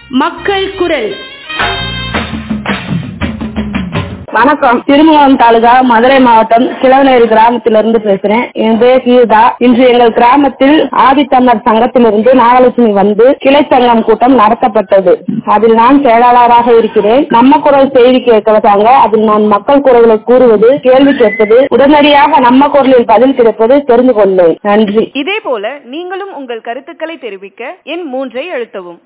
மக்கள் குரல். வணக்கம். திருமங்கலம் தாலுகா, மதுரை மாவட்டம், கிழவனேரி கிராமத்திலிருந்து பேசுறேன். என் பேர் கீதா. இன்று எங்கள் கிராமத்தில் ஆதித்தமிழர் சங்கத்திலிருந்து நாகலட்சுமி வந்து கிளை சங்கம் கூட்டம் நடத்தப்பட்டது. அதில் நான் செயலாளராக இருக்கிறேன். நம்ம குரல் செய்தி கேட்கவதாங்க. அதில் நான் மக்கள் குரல்களை கூறுவது, கேள்வி கேட்பது, உடனடியாக நம்ம குரலில் பதில் கிடைப்பது தெரிந்து கொண்டேன். நன்றி. இதே போல நீங்களும் உங்கள் கருத்துக்களை தெரிவிக்க எண் 3 அழுத்தவும்.